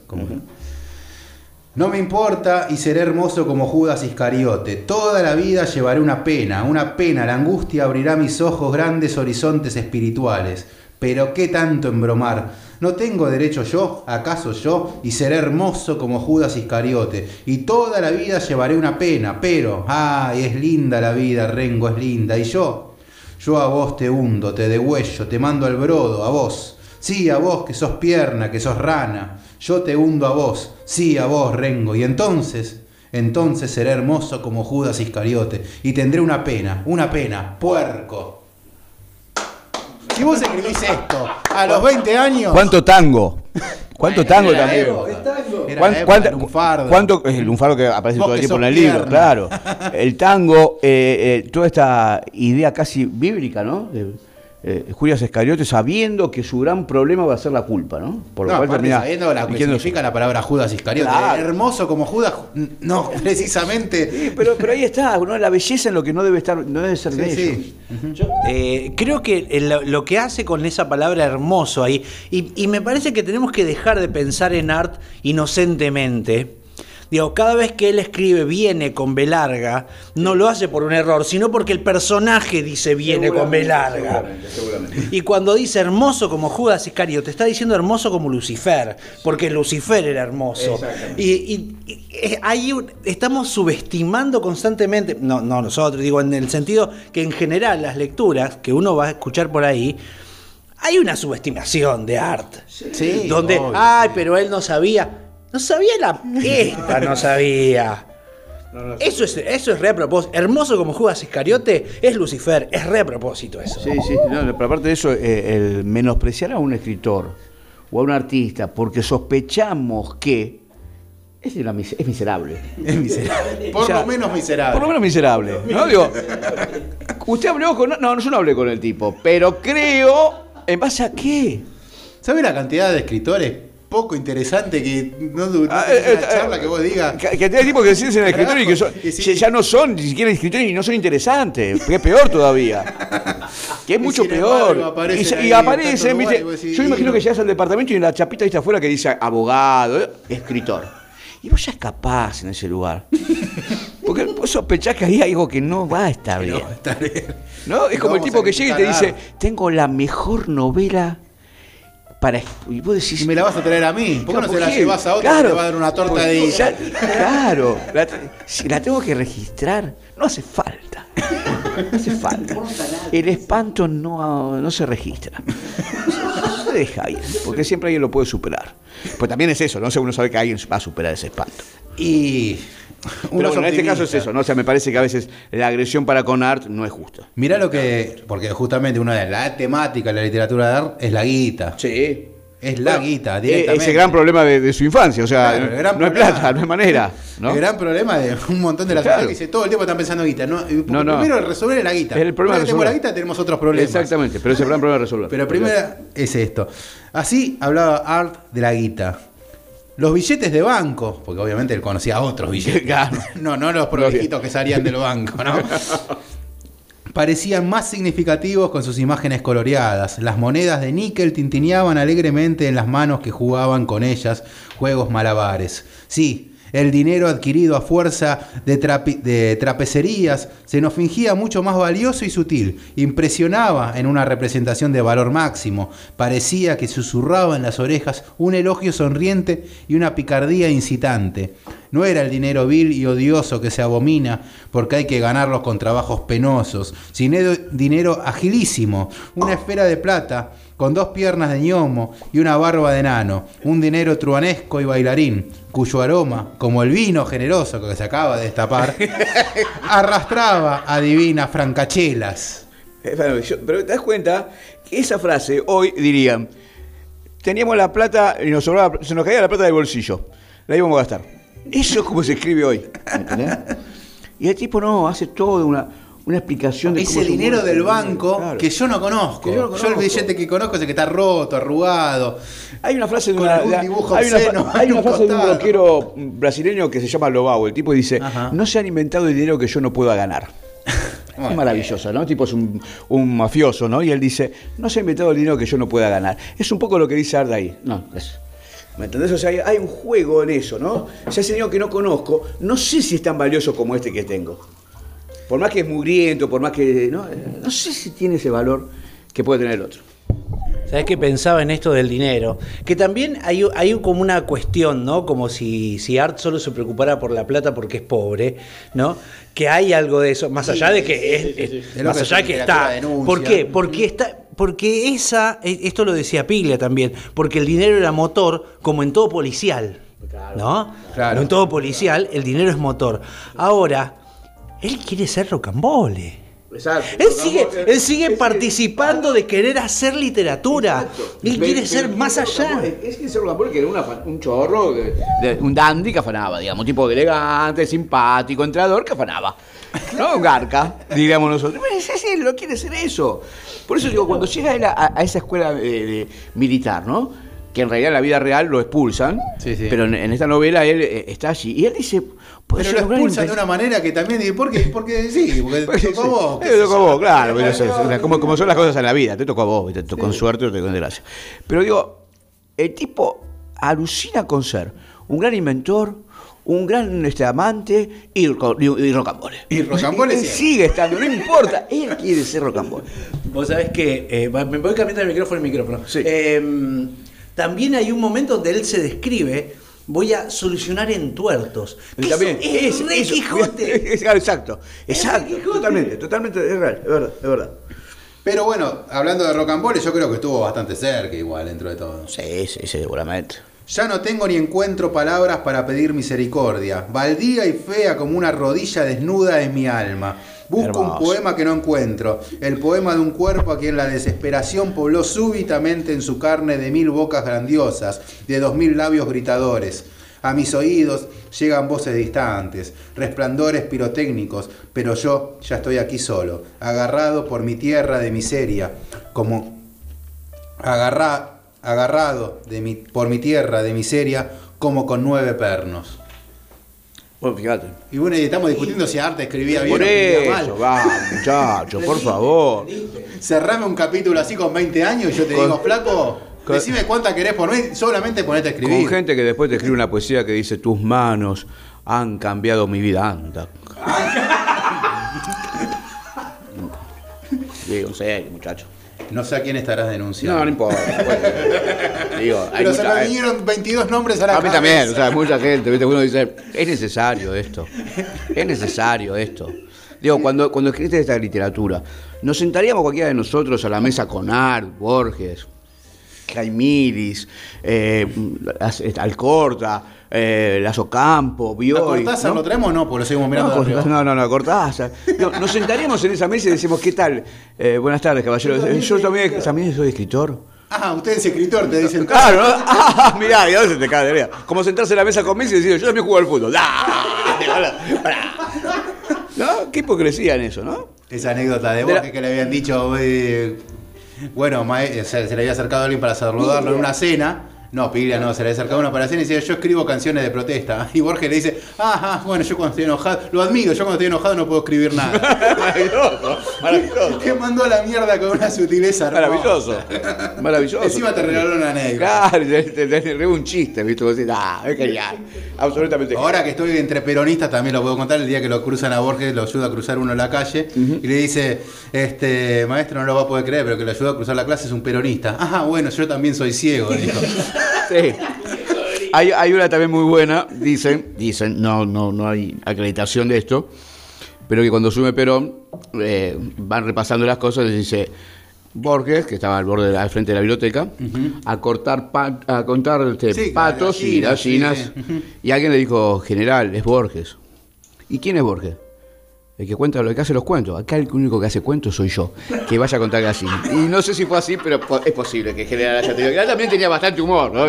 No me importa y seré hermoso como Judas Iscariote. Toda la vida llevaré una pena. La angustia abrirá mis ojos, grandes horizontes espirituales. Pero qué tanto embromar. ¿No tengo derecho yo, acaso yo, y seré hermoso como Judas Iscariote? Y toda la vida llevaré una pena, pero, ay, es linda la vida, Rengo, es linda. Y yo a vos te hundo, te degüello, te mando al brodo, a vos. Sí, a vos que sos pierna, que sos rana. Yo te hundo a vos, sí, a vos, Rengo. Y entonces seré hermoso como Judas Iscariote. Y tendré una pena, puerco. Si vos escribís esto a los 20 años... ¿Cuánto tango? ¿Cuánto tango también? ¿Cuánto es el lunfardo que aparece todo el tiempo en el libro? Claro. El tango, toda esta idea casi bíblica, ¿no? Judas Iscariote sabiendo que su gran problema va a ser la culpa, ¿no? Por lo cual termina sabiendo lo que significa la palabra Judas Iscariote. Claro. Hermoso como Judas, no precisamente. Sí, pero ahí está, ¿no? La belleza en lo que no debe ser de ellos. Sí. Yo creo que lo que hace con esa palabra hermoso ahí, y me parece que tenemos que dejar de pensar en Art inocentemente. Digo, cada vez que él escribe viene con B larga, no lo hace por un error, sino porque el personaje dice viene con B larga. Seguramente. Y cuando dice hermoso como Judas Iscariote, está diciendo hermoso como Lucifer, porque Lucifer era hermoso. Y ahí estamos subestimando constantemente, no nosotros, digo, en el sentido que en general las lecturas que uno va a escuchar por ahí, hay una subestimación de Art. Sí, donde, obvio, pero él no sabía. No sabía no sabía. Eso es re a propósito. Hermoso como Judas Iscariote es Lucifer, es re a propósito eso. Sí, pero aparte de eso, el menospreciar a un escritor o a un artista porque sospechamos que es miserable. Es miserable. Por lo menos miserable. ¿No? Digo, usted habló con... No, yo no hablé con el tipo, pero creo... ¿En base a qué? ¿Sabe la cantidad de escritores poco interesante que no una charla que vos digas? Que hay tipos que deciden ser escritores y que ya no son ni siquiera escritores y no son interesantes. Que es peor todavía. Que es mucho peor. Y aparecen, ¿viste? Yo imagino que llegas al departamento y en la chapita está afuera que dice abogado, escritor. Y vos ya escapás en ese lugar. Porque vos sospechás que hay algo que no va a estar bien. No, está bien. ¿No? Es como el tipo que llega y te dice, tengo la mejor novela para... Y vos decís... Y me la vas a traer a mí. ¿Por qué no se la llevas a otro que te va a dar una torta de ella? Claro. Si la tengo que registrar, no hace falta. No hace falta. El espanto no se registra. No se deja ir, porque siempre alguien lo puede superar. Pues también es eso, ¿no? Uno sabe que alguien va a superar ese espanto. Pero bueno, en este caso es eso, ¿no? O sea, me parece que a veces la agresión para con Art no es justa. Mirá porque justamente una de las temáticas de la literatura de Art es la guita. Sí. Es la guita, directamente. Ese gran problema de su infancia, o sea, claro, no hay plata, no hay manera, ¿no? El gran problema de un montón de la sociedad que dice todo el tiempo están pensando en guita, ¿no? Primero resolver la guita. El problema tenemos la guita, tenemos otros problemas. Exactamente, pero es el gran problema de resolver. Pero primero es esto. Así hablaba Art de la guita. Los billetes de banco, porque obviamente él conocía otros billetes. Claro. No los provejitos que salían del banco, ¿no? Parecían más significativos con sus imágenes coloreadas. Las monedas de níquel tintineaban alegremente en las manos que jugaban con ellas juegos malabares. Sí, El dinero adquirido a fuerza de trapecerías se nos fingía mucho más valioso y sutil. Impresionaba en una representación de valor máximo. Parecía que susurraba en las orejas un elogio sonriente y una picardía incitante. No era el dinero vil y odioso que se abomina porque hay que ganarlo con trabajos penosos, sino dinero agilísimo, una esfera de plata con 2 piernas de ñomo y una barba de enano, un dinero truanesco y bailarín, cuyo aroma, como el vino generoso que se acaba de destapar, arrastraba a divinas francachelas. Pero te das cuenta que esa frase hoy dirían, teníamos la plata y se nos caía la plata del bolsillo, la íbamos a gastar. Eso es como se escribe hoy, ¿entendés? Y el tipo no, hace todo una explicación de ese dinero del banco, claro, que yo no conozco. Yo el billete que conozco es el que está roto, arrugado. Hay una frase de hay una frase de un rockero brasileño que se llama Lobau. El tipo dice, no se han inventado el dinero que yo no pueda ganar. Es maravilloso, ¿no? El tipo es un mafioso, ¿no? Y él dice, no se ha inventado el dinero que yo no pueda ganar. Es un poco lo que dice Arda ahí. No, ¿me entendés? O sea, hay un juego en eso, ¿no? O sea, ese dinero que no conozco, no sé si es tan valioso como este que tengo. Por más que es mugriento, por más que... No sé si tiene ese valor que puede tener el otro. ¿Sabés qué pensaba en esto del dinero? Que también hay como una cuestión, ¿no? Como si Art solo se preocupara por la plata porque es pobre, ¿no? Que hay algo de eso, más allá de que es más allá de que está. ¿Por qué? Porque esto lo decía Piglia también, porque el dinero era motor, como en todo policial, ¿no? Claro. Como en todo policial, el dinero es motor. Ahora, él quiere ser rocambole. Exacto. Él sigue participando de querer hacer literatura. Exacto. Él quiere ser más allá. Es que ser rocambole que era un chorro, un dandy que afanaba, digamos, un tipo elegante, simpático, entrenador que afanaba. No un garca, diríamos nosotros. Él lo quiere ser eso. Por eso digo, cuando llega él a esa escuela militar, ¿no? Que en realidad en la vida real lo expulsan, sí. Pero en esta novela él está allí. Y él dice... Pero lo expulsan de una manera que también dice, ¿por qué? Porque sí, porque te tocó a vos. Te tocó a vos, claro. Como son las cosas en la vida, te tocó a vos, te tocó con suerte o te tocó con desgracia. Pero digo, el tipo alucina con ser un gran inventor, un gran amante y rocambole. Y rocambole él sigue estando, no importa, él quiere ser rocambole. Vos sabés que, me voy cambiando el micrófono. Sí. También hay un momento donde él se describe, voy a solucionar entuertos. También es re Quijote. Exacto, totalmente, es real, es verdad. Pero bueno, hablando de rocambole, yo creo que estuvo bastante cerca igual dentro de todo. Sí, seguramente. Ya no tengo ni encuentro palabras para pedir misericordia. Baldía y fea como una rodilla desnuda es mi alma. Busco un poema que no encuentro. El poema de un cuerpo a quien la desesperación pobló súbitamente en su carne de 1000 bocas grandiosas, de 2000 labios gritadores. A mis oídos llegan voces distantes, resplandores pirotécnicos, pero yo ya estoy aquí solo, agarrado por mi tierra de miseria, como agarrado por mi tierra de miseria, como con 9 pernos. Bueno, fíjate. Y bueno, estamos discutiendo si Arte escribía bien por o escribía mal. Eso, va, muchacho, por favor. Cerrame un capítulo así con 20 años y yo te digo, flaco, decime cuánta querés por mes, solamente ponete a escribir. Con gente que después te escribe una poesía que dice, tus manos han cambiado mi vida, anda. Digo, en serio, muchacho. No sé a quién estarás denunciando. No importa. Digo, pero se me vinieron 22 nombres a la cabeza. A mí también, o sea, mucha gente, ¿viste? Uno dice, es necesario esto. Digo, cuando escribiste esta literatura, nos sentaríamos cualquiera de nosotros a la mesa con Art, Borges, Caimilis, Alcorta, Lazo Campo, Bioy. ¿A Cortázar lo traemos o no? Porque lo seguimos mirando. No, Cortázar. Nos sentaríamos en esa mesa y decimos, ¿qué tal? Buenas tardes, caballero. Yo también soy escritor. Ah, usted es escritor, te dicen. Claro, ¿no? Mirá, ¿y a dónde se te cae de vida? Como sentarse en la mesa con Messi y decir, yo también juego al fútbol. ¿No? Qué hipocresía en eso, ¿no? Esa anécdota de Borges que le habían dicho, bueno, se le había acercado a alguien para saludarlo en una cena. No, Piglia no, se le acercaba una operación y decía, yo escribo canciones de protesta. Y Borges le dice, bueno, yo cuando estoy enojado, lo admiro, yo cuando estoy enojado no puedo escribir nada. Maravilloso, maravilloso. Te mandó a la mierda con una sutileza hermosa. Maravilloso, maravilloso. Encima te regaló una negra. Claro, te un chiste, ¿viste? Vos decís, es genial. Absolutamente genial. Ahora que estoy entre peronistas también lo puedo contar, el día que lo cruzan a Borges, lo ayuda a cruzar uno en la calle y le dice, maestro, no lo va a poder creer, pero que lo ayuda a cruzar la clase es un peronista. Bueno, yo también soy ciego, dijo. Sí. Hay una también muy buena, dicen, no hay acreditación de esto, pero que cuando sube Perón, van repasando las cosas y dice, Borges, que estaba al frente de la biblioteca, a contar patos y gallinas, y alguien le dijo, general, es Borges. ¿Y quién es Borges? El que cuenta, el que hace los cuentos. Acá el único que hace cuentos soy yo, que vaya a contar gallinas. Y no sé si fue así, pero es posible que general haya tenido. General también tenía bastante humor, ¿no?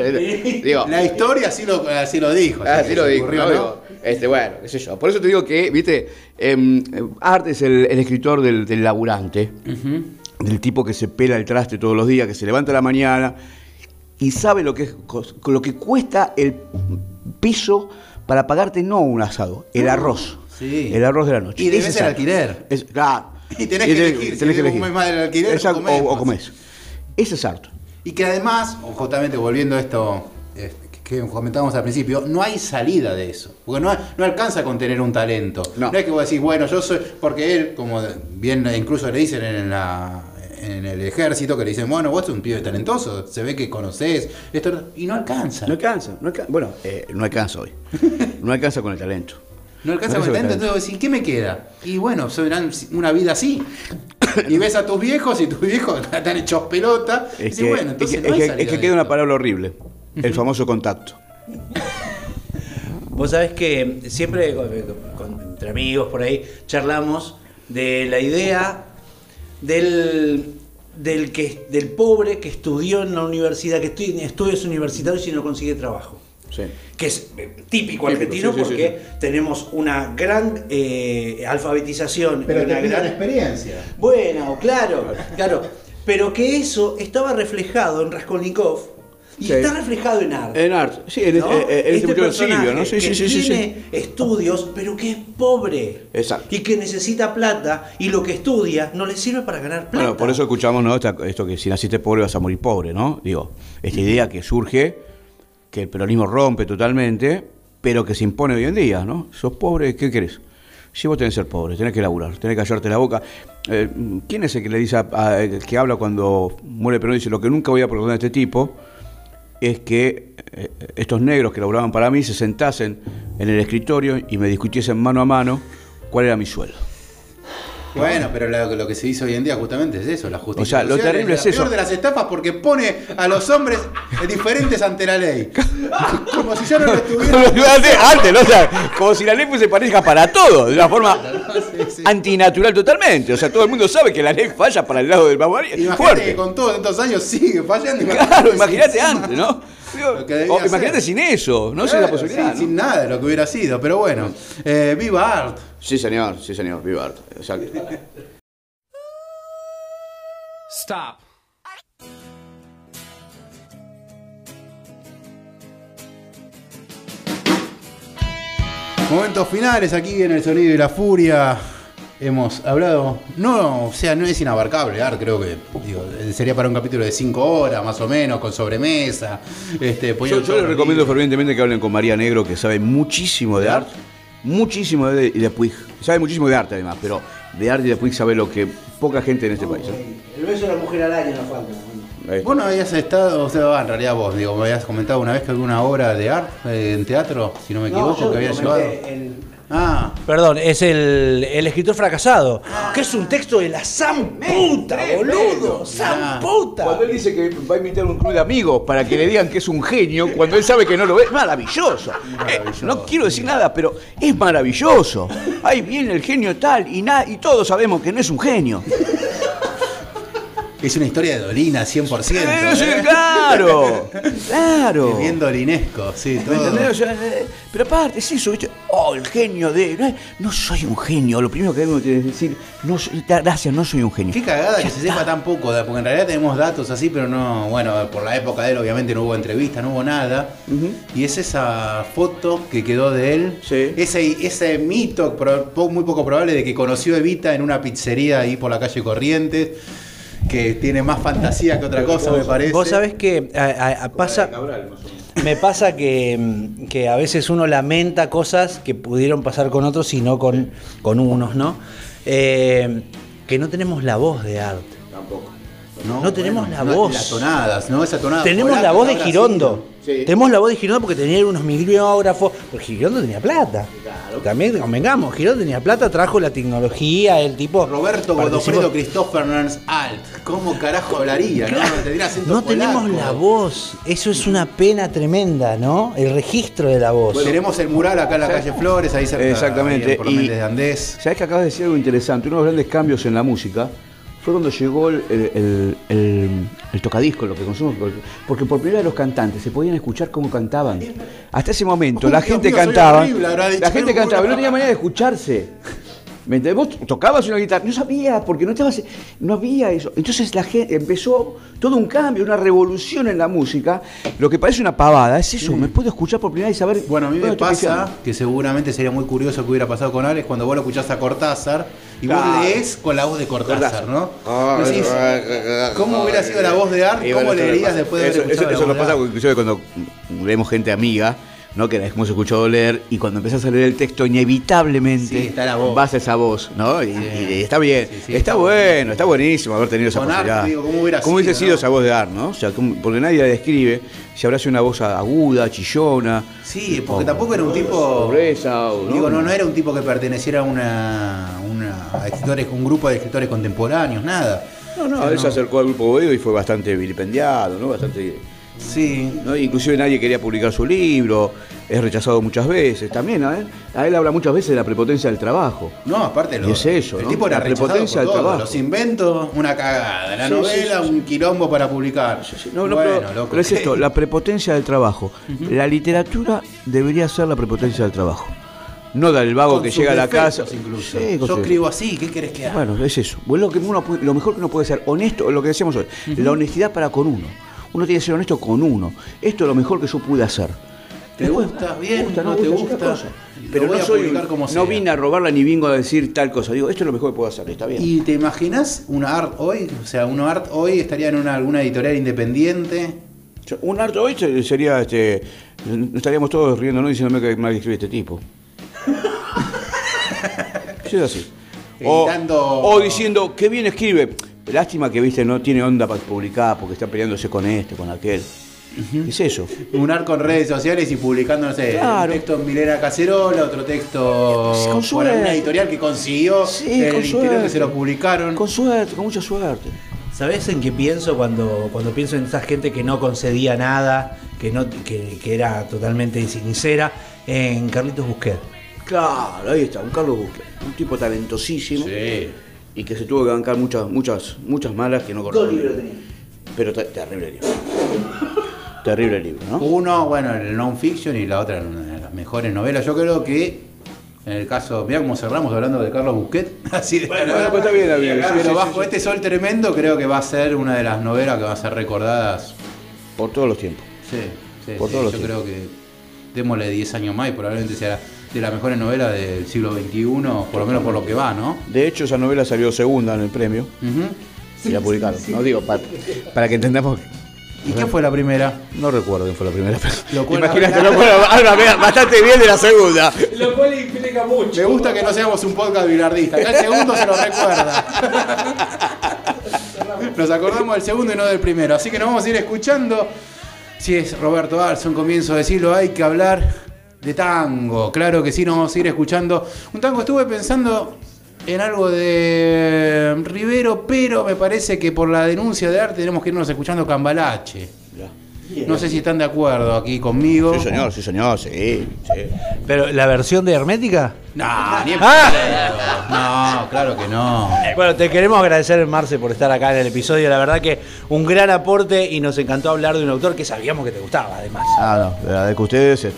La historia así lo dijo. Así lo dijo, ¿no? Bueno, qué sé yo. Por eso te digo que, viste, Art es el escritor del laburante, del tipo que se pela el traste todos los días, que se levanta a la mañana y sabe lo que cuesta el piso para pagarte no un asado, el arroz. Sí. El arroz de la noche. Y debe ser alquiler. Claro. Y tenés que elegir. Un mes más del alquiler o comés. Ese es harto. Y que además, justamente volviendo a esto que comentábamos al principio, no hay salida de eso. Porque no alcanza con tener un talento. No es que vos decís, bueno, yo soy. Porque él, como bien incluso le dicen en el ejército, que le dicen, bueno, vos sos un pibe talentoso, se ve que conocés, y no alcanza. No alcanza. Bueno, no alcanza hoy. No alcanza con el talento. No alcanza con el talento, entonces vos decís, ¿qué me queda? Y bueno, serán una vida así. Y ves a tus viejos y tus viejos están hechos pelota. Es que queda una palabra horrible, el famoso contacto. Vos sabés que siempre entre amigos por ahí charlamos de la idea del pobre que estudió en la universidad, que estudia estudios universitarios y no consigue trabajo. Sí. Que es típico argentino porque tenemos una gran alfabetización. Pero una gran experiencia. Bueno, claro. Pero que eso estaba reflejado en Raskolnikov y está reflejado en Art. En Art, sí, en este personaje ¿no? que tiene estudios, pero que es pobre. Exacto. Y que necesita plata y lo que estudia no le sirve para ganar plata. Bueno, por eso escuchamos, ¿no? Esto que si naciste pobre vas a morir pobre, ¿no? Digo, esta idea que surge, que el peronismo rompe totalmente, pero que se impone hoy en día, ¿no? Sos pobre, ¿qué querés? Si vos tenés que ser pobre, tenés que laburar, tenés que callarte la boca. ¿Quién es el que le dice que habla cuando muere Perón y dice, lo que nunca voy a perdonar a este tipo es que estos negros que laburaban para mí se sentasen en el escritorio y me discutiesen mano a mano cuál era mi sueldo? Bueno, pero lo que se hizo hoy en día justamente es eso, la justicia. O sea, lo terrible es eso. La peor de las estafas porque pone a los hombres diferentes ante la ley. Como si ya no lo estuvieran. Antes, ¿no? O sea, como si la ley fuese pareja para todo, de una forma antinatural totalmente. O sea, todo el mundo sabe que la ley falla para el lado del barbarie. Imagínate que con todos estos años sigue fallando. Claro, imagínate antes, ¿no? Imagínate sin eso, no sé la posibilidad. Sin nada de lo que hubiera sido, pero bueno. ¡Viva Art! Sí, señor, viva Art. Exacto. Stop. Momentos finales aquí en El Sonido y la Furia. Hemos hablado, no es inabarcable, Art, creo que sería para un capítulo de 5 horas más o menos, con sobremesa. Yo les recomiendo fervientemente que hablen con María Negro, que sabe muchísimo de Art, muchísimo de Puig, sabe muchísimo de arte además, pero de Art y de Puig sabe lo que poca gente en este país. El beso de la mujer araña no falta. Vos no habías estado, en realidad vos, me habías comentado una vez que alguna obra de Art en teatro, si no me equivoco, que había llevado. Perdón, es el escritor fracasado, que es un texto de la zamputa, boludo, zamputa. Cuando él dice que va a invitar a un club de amigos para que le digan que es un genio, cuando él sabe que no lo ve, es maravilloso. No quiero decir nada, pero es maravilloso. Ahí viene el genio tal y todos sabemos que no es un genio. Es una historia de Dolina, 100%. Sí, claro, claro. Es bien dolinesco, sí, ¿Me todo. entendés? O sea, pero aparte es eso, ¿viste? Oh, el genio de... No soy un genio, lo primero que debemos decir, gracias, no soy un genio. Qué cagada que se sepa tan poco, porque en realidad tenemos datos así, pero no, bueno, por la época de él obviamente no hubo entrevista, no hubo nada. Y es esa foto que quedó de él, Sí. ese mito muy poco probable de que conoció a Evita en una pizzería ahí por la calle Corrientes, que tiene más fantasía que otra cosa, me parece. Vos sabés que me pasa que a veces uno lamenta cosas que pudieron pasar con otros y no con unos, ¿no? Que no tenemos la voz de Art. Tampoco. No tenemos la voz. Las tonadas, ¿no? Esa tonada. Tenemos polaca la voz de habrá Girondo. Sí. Tenemos la voz de Girondo porque tenía unos micrógrafos. Porque Girondo tenía plata. Claro. También convengamos, Girondo tenía plata, trajo la tecnología, el tipo. Roberto participó. Godofredo Christopher Nernst Alt. ¿Cómo carajo hablaría, no? Tendría acento No tenemos polaco. la voz. Eso es una pena tremenda, ¿no? El registro de la voz. Tenemos el mural acá en la calle Flores, ahí cerca. Exactamente. ahí por Méndez de Andés. ¿Sabés que acabas de decir algo interesante? Uno de los grandes cambios en la música fue cuando llegó el tocadisco, lo que conocemos, porque por primera vez los cantantes se podían escuchar cómo cantaban. Hasta ese momento la Dios gente mío, soy cantaba, horrible, habrá dicho la gente alguno. cantaba, no tenía manera de escucharse. ¿Me entendés? Vos tocabas una guitarra, no sabías, porque no había eso. Entonces la gente empezó todo un cambio, una revolución en la música. Lo que parece una pavada es eso, me puedo escuchar por primera vez y saber. Bueno, a mí me dónde estoy pasa pisando. que seguramente sería muy curioso que hubiera pasado con Alex cuando vos lo escuchás a Cortázar y Claro. vos lees con la voz de Cortázar, ¿no? Ah, Decís, ¿cómo hubiera sido la voz de Art? Y ¿Cómo bueno, eso leerías pasa. después de haber escuchado Eso la nos voz pasa de Art? inclusive cuando vemos gente amiga, ¿no? Que la hemos escuchado leer y cuando empezás a leer el texto inevitablemente Sí, está la voz. vas a esa voz, ¿no? Y está bien, Sí, está bueno, está buenísimo haber tenido esa Con Art, posibilidad. digo, ¿cómo hubiera hubiese sido, sido no? esa voz de Art, ¿no? O sea, porque nadie la describe, si habrá sido una voz aguda, chillona. Sí, porque tampoco era un tipo. Pobreza, ¿no? Digo, no era un tipo que perteneciera a escritores, un grupo de escritores contemporáneos, nada. No, él se acercó al grupo Boedo y fue bastante vilipendiado, ¿no? Bastante. Sí. ¿No? Inclusive nadie quería publicar su libro, es rechazado muchas veces. También a él habla muchas veces de la prepotencia del trabajo. No, aparte Y es eso, el ¿no? tipo era La rechazado prepotencia por del todo. trabajo. Los inventos, una cagada. La Sí, novela, sí, sí. un quilombo para publicar. No, bueno, pero, loco. pero es esto, la prepotencia del trabajo. La literatura debería ser la prepotencia del trabajo. No del vago Con que sus llega a la defectos casa. incluso. Sí, con Yo sus- escribo así, ¿qué querés que haga? Bueno, es eso. Bueno, lo mejor que uno puede ser honesto, lo que decíamos hoy, la honestidad para con uno. Uno tiene que ser honesto con uno. Esto es lo mejor que yo pude hacer. ¿Te Después, gusta? me Bien, gusta, no me te gusta, es gusta. otra cosa. Lo Pero voy no a soy, publicar como sea. no vine a robarla ni vengo a decir tal cosa. Digo, esto es lo mejor que puedo hacer, está bien. ¿Y te imaginas una art hoy? O sea, una art hoy estaría en alguna editorial independiente. Un arte hoy sería, estaríamos todos riéndonos diciéndome que mal escribe este tipo. Sí, es así. Editando- O diciendo, qué bien escribe. Lástima que, viste, no tiene onda para publicar porque está peleándose con este, con aquel. Es eso. Un art con redes sociales y publicando, no sé, Claro. un texto en Milena Cacerola, otro texto Con por suerte. alguna editorial que consiguió Sí, el con interior que suerte. se lo publicaron. Con suerte, con mucha suerte. ¿Sabés en qué pienso cuando pienso en esa gente que no concedía nada, que era totalmente sincera? En Carlitos Busquet. Claro, ahí está, un Carlos Busquet. Un tipo talentosísimo. Sí. Y que se tuvo que bancar muchas malas que no conozco. Pero terrible libro. Terrible libro, ¿no? Uno, bueno, el non-fiction y la otra, una de las mejores novelas. Yo creo que, en el caso, mirá cómo cerramos hablando de Carlos Busquet. Así de Bueno, pues está bien, amigo. Sí, Pero sí, bajo sí, este sol tremendo, creo que va a ser una de las novelas que va a ser recordadas. por todos los tiempos. Sí, Por todos los yo tiempos. creo que démosle 10 años más y probablemente sea de las mejores novelas del siglo XXI, por lo menos por lo que va, ¿no? De hecho, esa novela salió segunda en el premio y la publicaron. No digo, para que entendamos. ¿Y qué fue la primera? No recuerdo quién fue la primera, pero. Lo cual Imagínate, habla- lo cual habla bastante bien de la segunda. Lo cual implica mucho. Me gusta que no seamos un podcast bilardista. Acá el segundo se lo recuerda. Nos acordamos del segundo y no del primero. Así que nos vamos a ir escuchando. Si es Roberto Arce, un comienzo de siglo, hay que hablar de tango. Claro que sí, nos vamos a ir escuchando un tango. Estuve pensando en algo de Rivero, pero me parece que por la denuncia de arte tenemos que irnos escuchando Cambalache. No sé si están de acuerdo aquí conmigo. Sí, señor, sí. Pero, ¿la versión de Hermética? No, ni en ¡Ah! pedo. No, claro que no. Bueno, te queremos agradecer, Marce, por estar acá en el episodio. La verdad que un gran aporte y nos encantó hablar de un autor que sabíamos que te gustaba, además. No, de verdad que ustedes,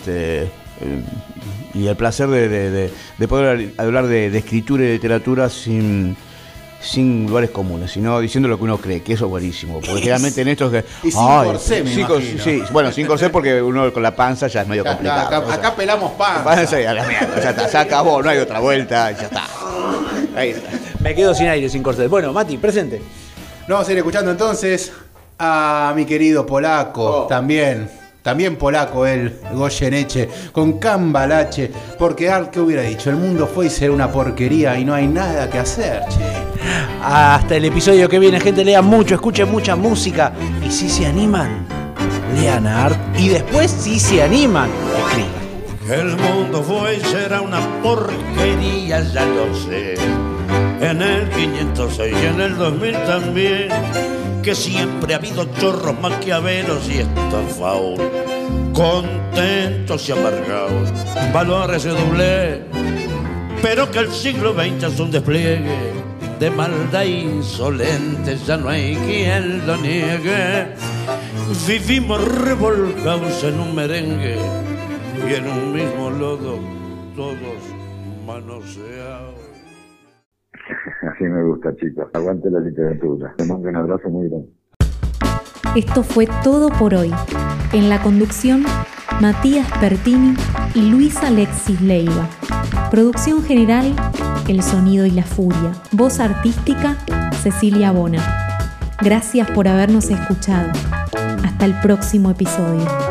y el placer de poder hablar de escritura y literatura sin lugares comunes, sino diciendo lo que uno cree, que eso es buenísimo. Porque generalmente en estos que. Y sin corsé, me imagino. Sí, bueno, sin corsé porque uno con la panza ya es medio complicado. Acá pelamos pan. Panza y a la mierda, ya está, se acabó, no hay otra vuelta, ya está. Ahí está. Me quedo sin aire, sin corset. Bueno, Mati, presente. Nos vamos a ir escuchando entonces a mi querido polaco, también polaco él, Goyeneche, con Cambalache, porque ¿qué hubiera dicho? El mundo fue y será una porquería y no hay nada que hacer, che. Hasta el episodio que viene, gente, lean mucho, escuchen mucha música y si se animan, lean art y después si se animan, escriban. El mundo fue y será una porquería, ya lo sé. En el 506 y en el 2000 también, que siempre ha habido chorros maquiaveros y estafados, contentos y amargados, valores de doble, pero que el siglo XX es un despliegue de maldad insolente, ya no hay quien lo niegue. Vivimos revolcados en un merengue y en un mismo lodo, todos manoseados. Así me gusta, chicos. Aguante la literatura. Te mando un abrazo muy grande. Esto fue todo por hoy. En la conducción, Matías Pertini y Luis Alexis Leiva. Producción general, El Sonido y la Furia. Voz artística, Cecilia Bona. Gracias por habernos escuchado. Hasta el próximo episodio.